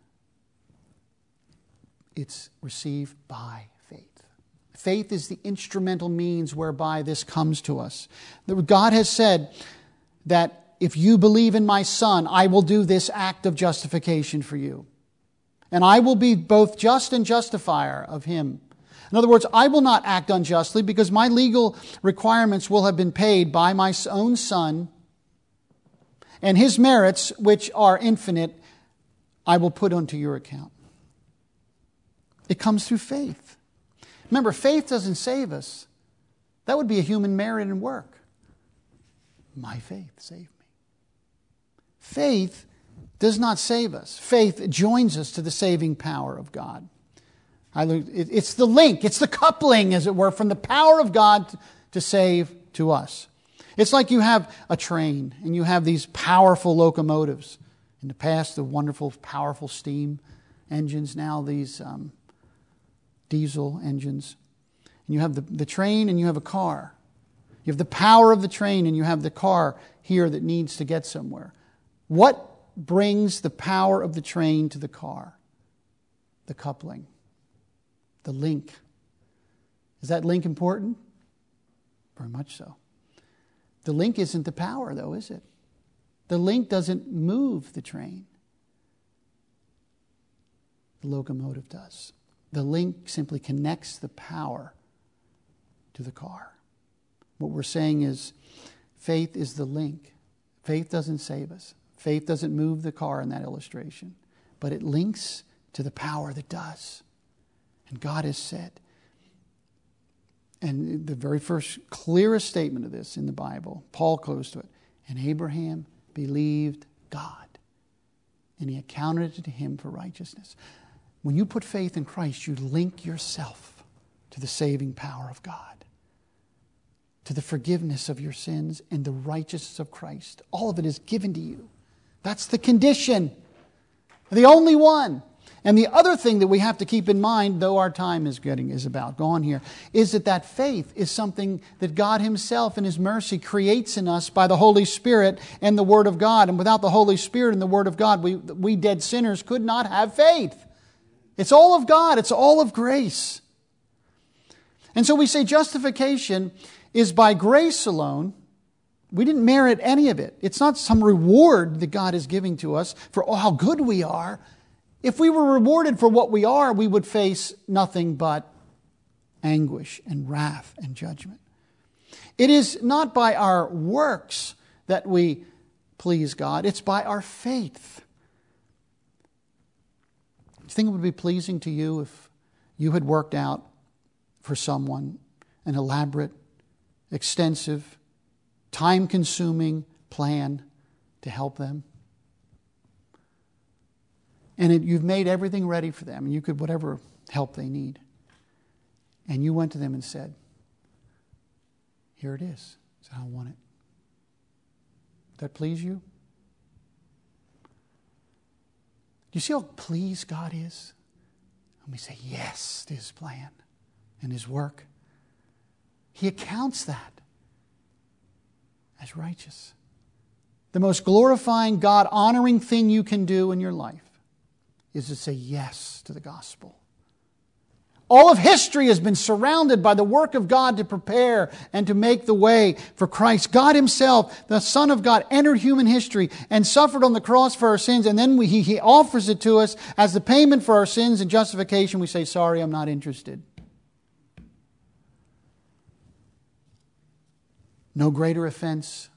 It's received by faith. Faith is the instrumental means whereby this comes to us. God has said that if you believe in my Son, I will do this act of justification for you. And I will be both just and justifier of him. In other words, I will not act unjustly because my legal requirements will have been paid by my own Son. And His merits, which are infinite, I will put onto your account. It comes through faith. Remember, faith doesn't save us. That would be a human merit and work. My faith saved me. Faith does not save us. Faith joins us to the saving power of God. I, it's the link, it's the coupling, as it were, from the power of God to save to us. It's like you have a train and you have these powerful locomotives. In the past, the wonderful, powerful steam engines. Now these um, diesel engines. And you have the, the train and you have a car. You have the power of the train and you have the car here that needs to get somewhere. What brings the power of the train to the car? The coupling. The link. Is that link important? Very much so. The link isn't the power, though, is it? The link doesn't move the train. The locomotive does. The link simply connects the power to the car. What we're saying is faith is the link. Faith doesn't save us. Faith doesn't move the car in that illustration. But it links to the power that does. And God has said, and the very first clearest statement of this in the Bible, Paul goes to it, and Abraham believed God, and He accounted it to him for righteousness. When you put faith in Christ, you link yourself to the saving power of God, to the forgiveness of your sins and the righteousness of Christ. All of it is given to you. That's the condition, the only one. And the other thing that we have to keep in mind, though our time is getting is about gone here, is that that faith is something that God Himself in His mercy creates in us by the Holy Spirit and the Word of God. And without the Holy Spirit and the Word of God, we, we dead sinners could not have faith. It's all of God. It's all of grace. And so we say justification is by grace alone. We didn't merit any of it. It's not some reward that God is giving to us for how good we are. If we were rewarded for what we are, we would face nothing but anguish and wrath and judgment. It is not by our works that we please God. It's by our faith. Do you think it would be pleasing to you if you had worked out for someone an elaborate, extensive, time-consuming plan to help them? And it, you've made everything ready for them, and you could whatever help they need. And you went to them and said, here it is. This is how I want it. Does that please you? Do you see how pleased God is? And we say yes to His plan and His work. He accounts that as righteous. The most glorifying, God-honoring thing you can do in your life is to say yes to the gospel. All of history has been surrounded by the work of God to prepare and to make the way for Christ. God Himself, the Son of God, entered human history and suffered on the cross for our sins, and then we, he, he offers it to us as the payment for our sins and justification. We say, sorry, I'm not interested. No greater offense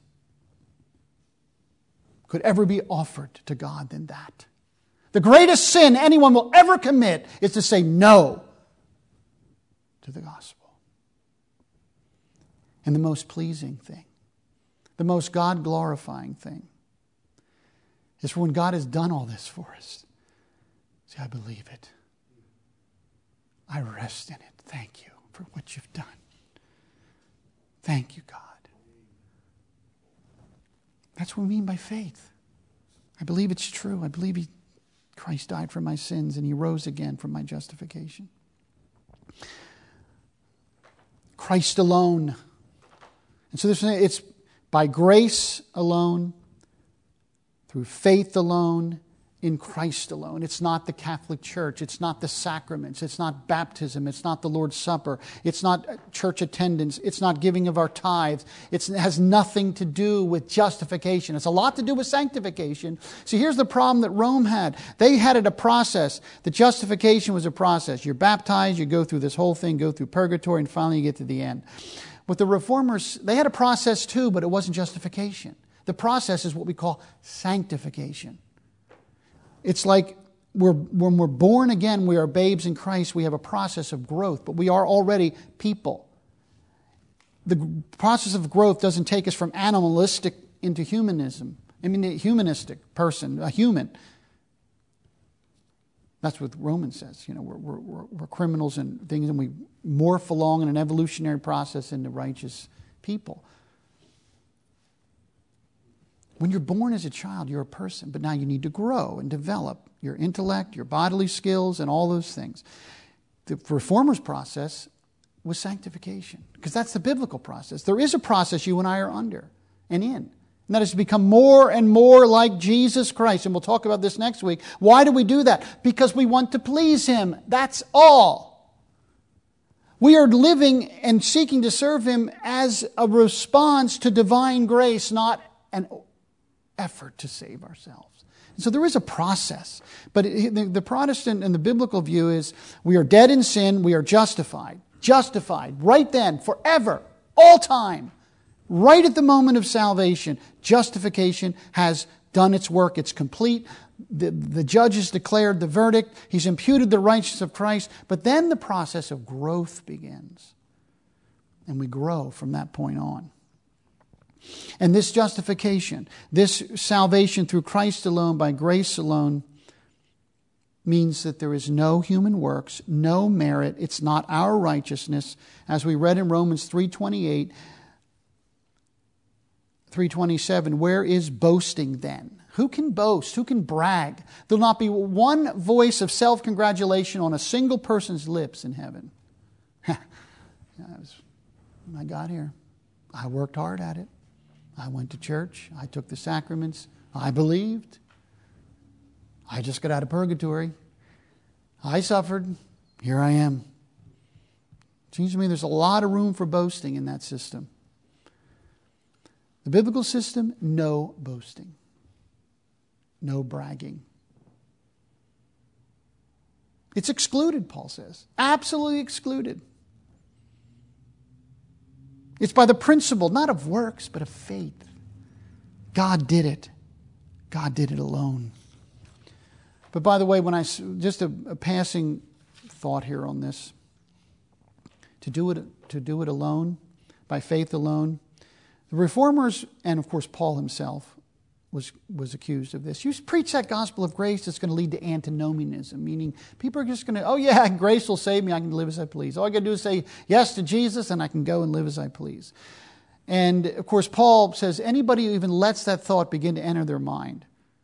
could ever be offered to God than that. The greatest sin anyone will ever commit is to say no to the gospel. And the most pleasing thing, the most God-glorifying thing, is for when God has done all this for us. Say, I believe it. I rest in it. Thank you for what you've done. Thank you, God. That's what we mean by faith. I believe it's true. I believe he, Christ died for my sins and He rose again for my justification. Christ alone. And so this, it's by grace alone, through faith alone, in Christ alone. It's not the Catholic Church. It's not the sacraments. It's not baptism. It's not the Lord's Supper. It's not church attendance. It's not giving of our tithes. It's, it has nothing to do with justification. It's a lot to do with sanctification. See, here's the problem that Rome had. They had it a process. The justification was a process. You're baptized, you go through this whole thing, go through purgatory, and finally you get to the end. With the Reformers, they had a process too, but it wasn't justification. The process is what we call sanctification. It's like we're, when we're born again, we are babes in Christ. We have a process of growth, but we are already people. The process of growth doesn't take us from animalistic into humanism. I mean, a humanistic person, a human. That's what Romans says. You know, we're, we're, we're criminals and things, and we morph along in an evolutionary process into righteous people. When you're born as a child, you're a person, but now you need to grow and develop your intellect, your bodily skills, and all those things. The Reformers' process was sanctification, because that's the biblical process. There is a process you and I are under and in, and that is to become more and more like Jesus Christ. And we'll talk about this next week. Why do we do that? Because we want to please Him. That's all. We are living and seeking to serve Him as a response to divine grace, not an effort to save ourselves. And so there is a process. But it, the, the Protestant and the biblical view is we are dead in sin, we are justified. Justified right then, forever, all time. Right at the moment of salvation, justification has done its work. It's complete. The, the judge has declared the verdict. He's imputed the righteousness of Christ. But then the process of growth begins. And we grow from that point on. And this justification, this salvation through Christ alone, by grace alone, means that there is no human works, no merit. It's not our righteousness. As we read in Romans three twenty-eight, three twenty-seven, where is boasting then? Who can boast? Who can brag? There'll not be one voice of self-congratulation on a single person's lips in heaven. I got here. I worked hard at it. I went to church. I took the sacraments. I believed. I just got out of purgatory. I suffered. Here I am. Seems to me there's a lot of room for boasting in that system. The biblical system, no boasting. No bragging. It's excluded, Paul says. Absolutely excluded. It's by the principle, not of works, but of faith. God did it. God did it alone. But by the way, when I just a, a passing thought here on this, to do it to do it alone, by faith alone, the reformers and of course Paul himself was was accused of this. You preach that gospel of grace that's going to lead to antinomianism, meaning people are just going to, oh yeah, grace will save me, I can live as I please. All I got to do is say yes to Jesus and I can go and live as I please. And of course Paul says anybody who even lets that thought begin to enter their mind,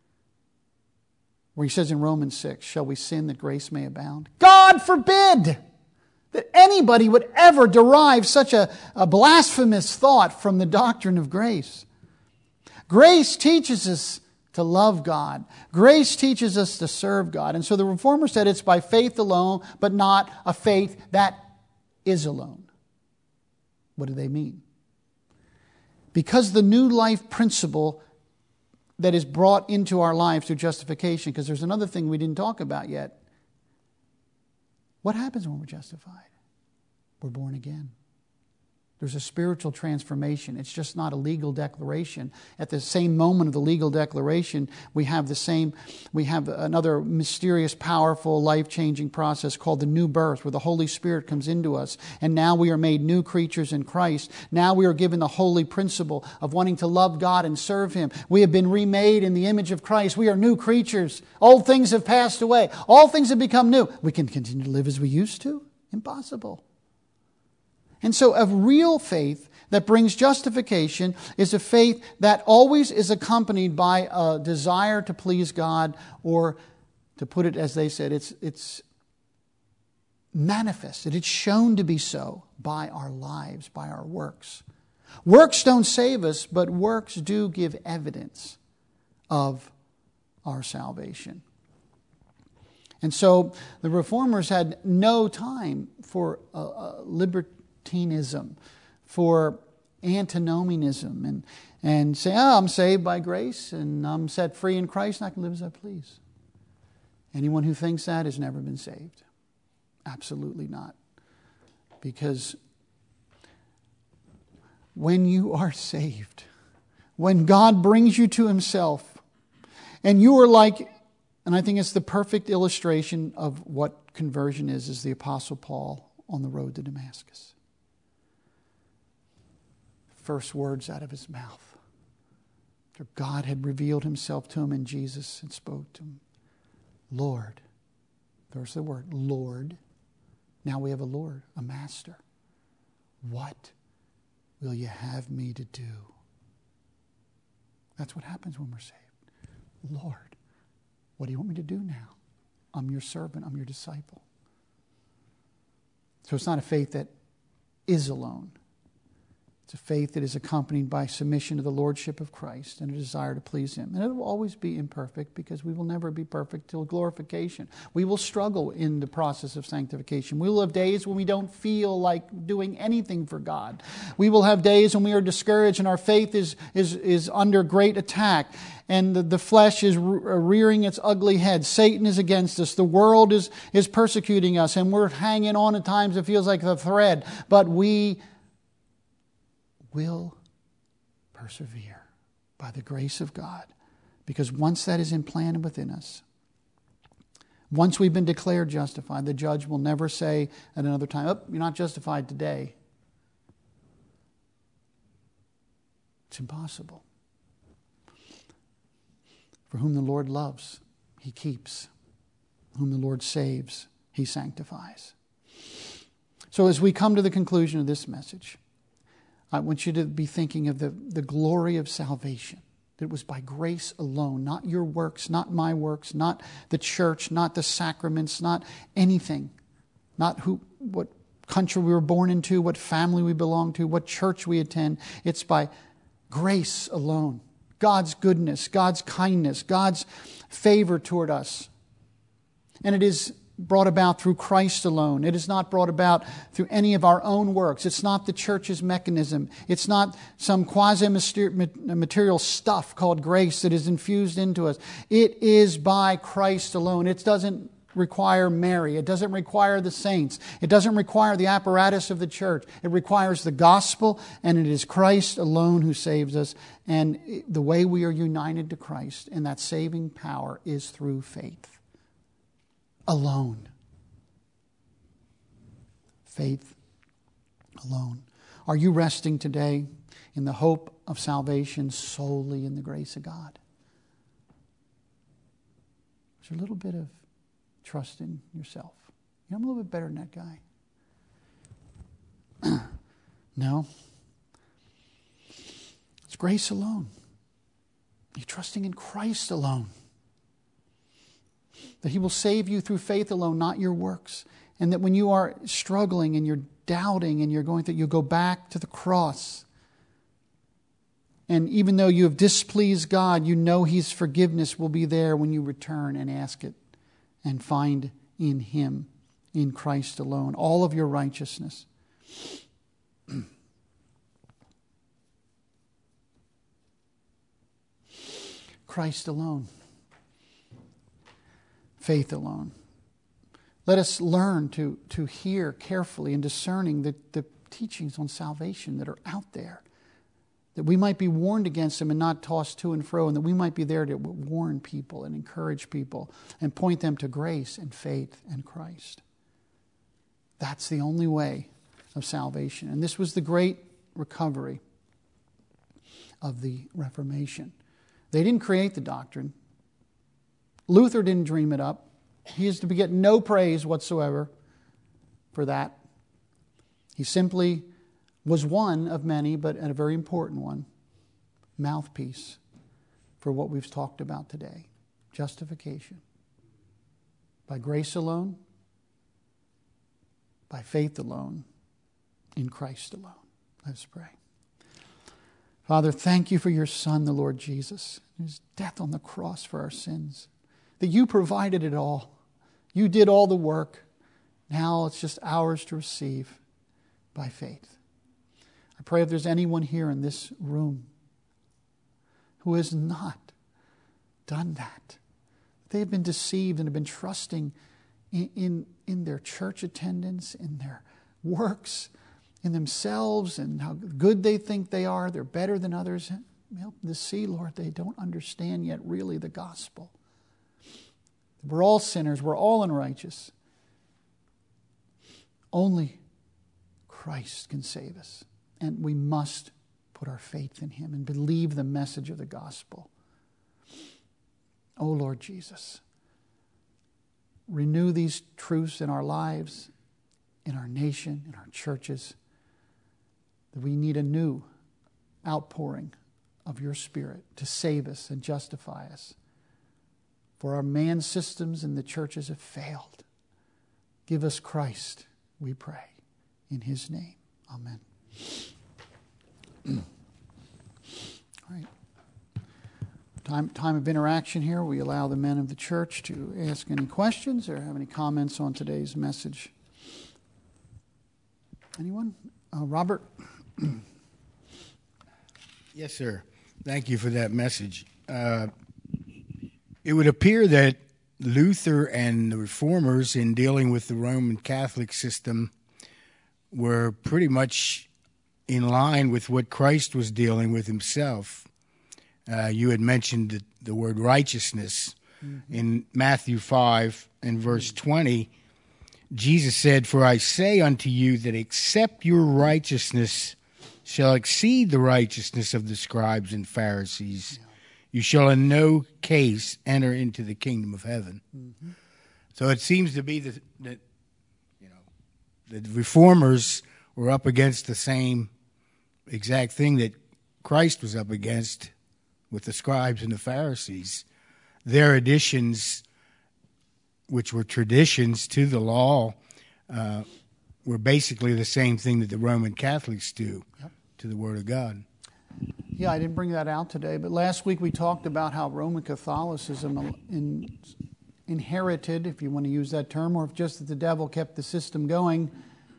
where he says in Romans six, shall we sin that grace may abound? God forbid that anybody would ever derive such a, a blasphemous thought from the doctrine of grace. Grace teaches us to love God. Grace teaches us to serve God. And so the Reformer said it's by faith alone, but not a faith that is alone. What do they mean? Because the new life principle that is brought into our lives through justification, because there's another thing we didn't talk about yet. What happens when we're justified? We're born again. There's a spiritual transformation. It's just not a legal declaration. At the same moment of the legal declaration, we have the same, we have another mysterious, powerful, life-changing process called the new birth, where the Holy Spirit comes into us. And now we are made new creatures in Christ. Now we are given the holy principle of wanting to love God and serve Him. We have been remade in the image of Christ. We are new creatures. Old things have passed away. All things have become new. We can continue to live as we used to? Impossible. And so a real faith that brings justification is a faith that always is accompanied by a desire to please God, or to put it as they said, it's, it's manifested. It's shown to be so by our lives, by our works. Works don't save us, but works do give evidence of our salvation. And so the Reformers had no time for uh, uh, liberty, for antinomianism, and, and say, oh, I'm saved by grace and I'm set free in Christ and I can live as I please. Anyone who thinks that has never been saved. Absolutely not. Because when you are saved, when God brings you to Himself, and you are like, and I think it's the perfect illustration of what conversion is, is the Apostle Paul on the road to Damascus. First words out of his mouth. After God had revealed Himself to him and Jesus had spoke to him. Lord. There's the word, Lord. Now we have a Lord, a Master. What will you have me to do? That's what happens when we're saved. Lord, what do you want me to do now? I'm your servant. I'm your disciple. So it's not a faith that is alone. It's a faith that is accompanied by submission to the Lordship of Christ and a desire to please Him. And it will always be imperfect, because we will never be perfect till glorification. We will struggle in the process of sanctification. We will have days when we don't feel like doing anything for God. We will have days when we are discouraged and our faith is, is, is under great attack. And the, the flesh is rearing its ugly head. Satan is against us. The world is, is persecuting us. And we're hanging on at times. It feels like a thread. But we will persevere by the grace of God. Because once that is implanted within us, once we've been declared justified, the judge will never say at another time, oh, you're not justified today. It's impossible. For whom the Lord loves, He keeps. Whom the Lord saves, He sanctifies. So as we come to the conclusion of this message, I want you to be thinking of the, the glory of salvation. That it was by grace alone, not your works, not my works, not the church, not the sacraments, not anything. Not who, what country we were born into, what family we belong to, what church we attend. It's by grace alone. God's goodness, God's kindness, God's favor toward us. And it is brought about through Christ alone. It is not brought about through any of our own works. It's not the church's mechanism. It's not some quasi-material stuff called grace that is infused into us. It is by Christ alone. It doesn't require Mary. It doesn't require the saints. It doesn't require the apparatus of the church. It requires the gospel, and it is Christ alone who saves us. And the way we are united to Christ and that saving power is through faith. Alone. Faith alone. Are you resting today in the hope of salvation solely in the grace of God? Is there a little bit of trust in yourself? You know, I'm a little bit better than that guy. No. It's grace alone. You're trusting in Christ alone. That He will save you through faith alone, not your works. And that when you are struggling and you're doubting and you're going through, you'll go back to the cross. And even though you have displeased God, you know His forgiveness will be there when you return and ask it. And find in Him, in Christ alone, all of your righteousness. Christ alone. Faith alone. Let us learn to, to hear carefully and discerning the, the teachings on salvation that are out there. That we might be warned against them and not tossed to and fro, and that we might be there to warn people and encourage people and point them to grace and faith and Christ. That's the only way of salvation. And this was the great recovery of the Reformation. They didn't create the doctrine. Luther didn't dream it up. He is to get no praise whatsoever for that. He simply was one of many, but a very important one, mouthpiece for what we've talked about today. Justification. By grace alone, by faith alone, in Christ alone. Let's pray. Father, thank you for your Son, the Lord Jesus, His death on the cross for our sins, that you provided it all. You did all the work. Now it's just ours to receive by faith. I pray if there's anyone here in this room who has not done that, they have been deceived and have been trusting in, in, in their church attendance, in their works, in themselves, and how good they think they are. They're better than others. Help them to see, Lord, they don't understand yet really the gospel. We're all sinners. We're all unrighteous. Only Christ can save us. And we must put our faith in Him and believe the message of the gospel. Oh, Lord Jesus, renew these truths in our lives, in our nation, in our churches, that we need a new outpouring of your Spirit to save us and justify us. For our man systems and the churches have failed. Give us Christ, we pray. In His name, amen. All right. Time, time of interaction here. We allow the men of the church to ask any questions or have any comments on today's message. Anyone? Uh, Robert? Yes, sir. Thank you for that message. Uh, it would appear that Luther and the Reformers, in dealing with the Roman Catholic system, were pretty much in line with what Christ was dealing with Himself. Uh, you had mentioned the, the word righteousness. Mm-hmm. In Matthew five and verse twenty, Jesus said, "For I say unto you that except your righteousness shall exceed the righteousness of the scribes and Pharisees, yeah. you shall in no case enter into the kingdom of heaven." Mm-hmm. So it seems to be that, that you know, the Reformers were up against the same exact thing that Christ was up against with the scribes and the Pharisees. Their additions, which were traditions to the law, uh, were basically the same thing that the Roman Catholics do yep. to the Word of God. Yeah, I didn't bring that out today, but last week we talked about how Roman Catholicism in inherited, if you want to use that term, or if just that the devil kept the system going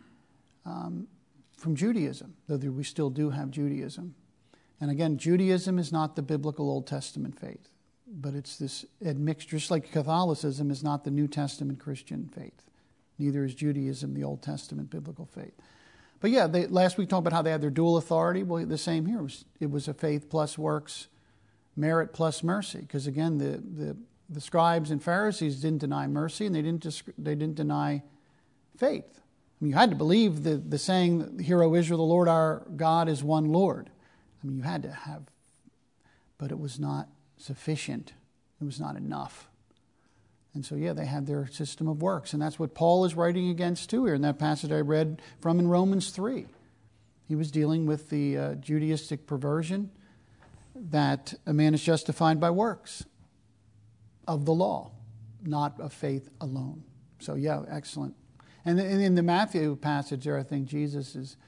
um, from Judaism, though we still do have Judaism. And again, Judaism is not the biblical Old Testament faith, but it's this admixture, just like Catholicism is not the New Testament Christian faith. Neither is Judaism the Old Testament biblical faith. But yeah, they, last week talked about how they had their dual authority. Well, the same here. It was, it was a faith plus works, merit plus mercy. Because again, the, the, the scribes and Pharisees didn't deny mercy, and they didn't, they didn't deny faith. I mean, you had to believe the, the saying, "Hear, O Israel, the Lord our God is one Lord." I mean, you had to have, but it was not sufficient. It was not enough. And so, yeah, they had their system of works. And that's what Paul is writing against, too, here in that passage I read from in Romans three. He was dealing with the uh, Judaistic perversion that a man is justified by works of the law, not of faith alone. So, yeah, excellent. And in the Matthew passage there, I think Jesus is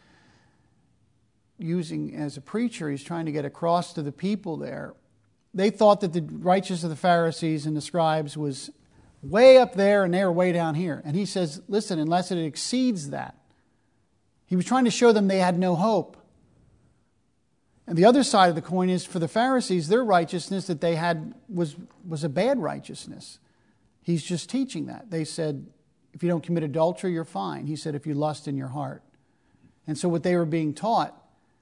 using, as a preacher, he's trying to get across to the people there. They thought that the righteousness of the Pharisees and the scribes was way up there and they were way down here. And he says, listen, unless it exceeds that. He was trying to show them they had no hope. And the other side of the coin is for the Pharisees, their righteousness that they had was, was a bad righteousness. He's just teaching that. They said, if you don't commit adultery, you're fine. He said, if you lust in your heart. And so what they were being taught,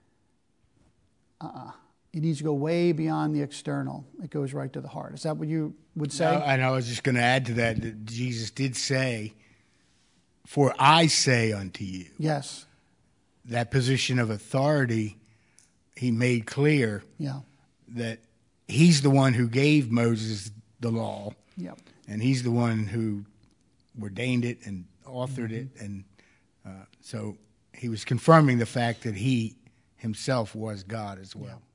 uh-uh. It needs to go way beyond the external. It goes right to the heart. Is that what you would say? No, and I was just going to add to that that Jesus did say, "For I say unto you." Yes. That position of authority, he made clear yeah. that he's the one who gave Moses the law. Yep. And he's the one who ordained it and authored mm-hmm. it. And uh, so he was confirming the fact that he himself was God as well. Yeah.